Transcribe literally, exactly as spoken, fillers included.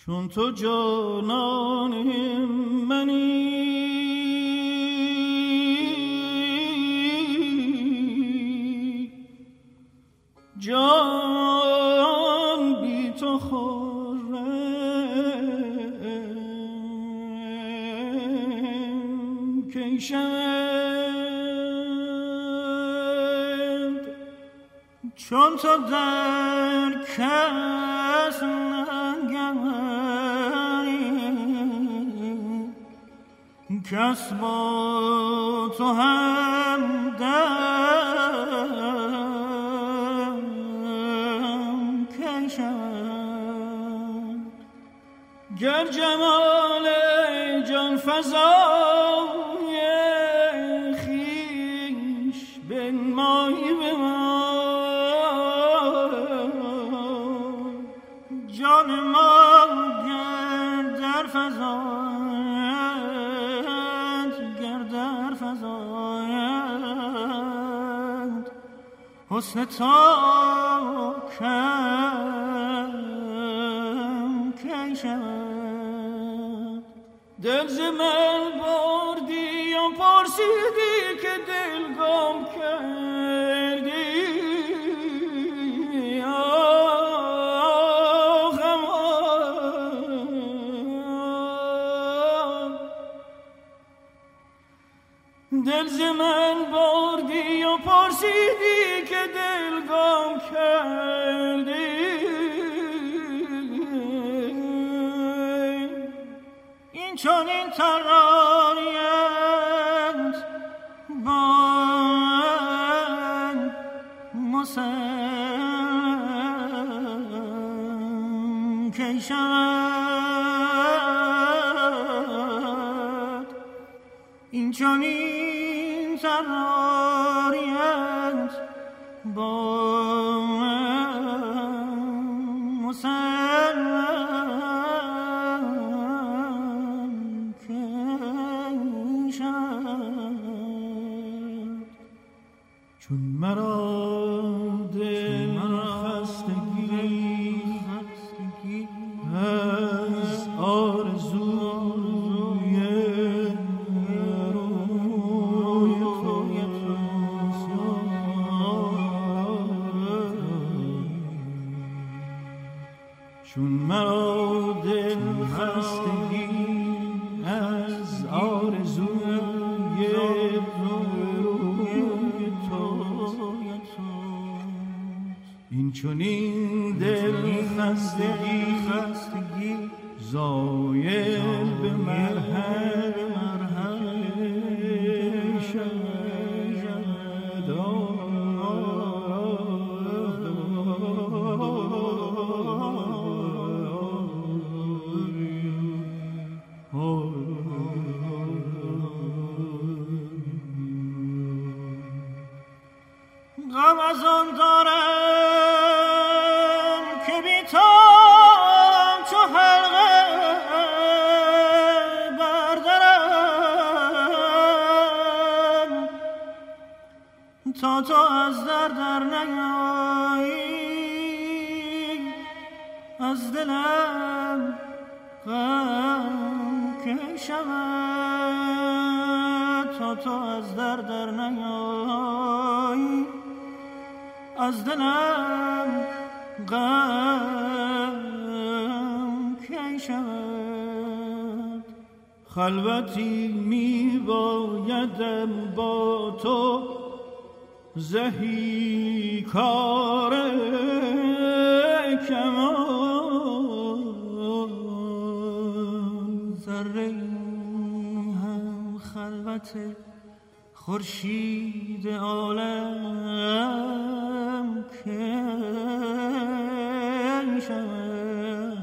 چون تو جانان منی جان بی تو خورم کی شود چون تو در کس نگم کس با تو هم دم کی شود گر جمال جان فزای خویش بنمایی به من جان ما گر در فزایند گر در فزایند حسن تو کم کی شود دل ز من بردی و پرسیدی که دل گم کردی آخم دل ز من بردی و پرسیدی که دل گم کردی این چون این ترانیت با مسلم کی شود این چون این ترانیت با مسلم کی شود چون مرا دل خستگی از آرزوی روی تو چون مرا دل خستگی از آرزوی روی تو این چون این دل خستگی خستگی زایل به مرهم مرهم شد غم از آن دارم که بی تو چو حلقه بردرم تا تو از در در نیایی از دلم غم کی شود تا تو از در در نیایی از دلم غم کی شود خلوتی می بایدم با تو زهی کار کمان ذره هم خلوت خورشید عالم کی شود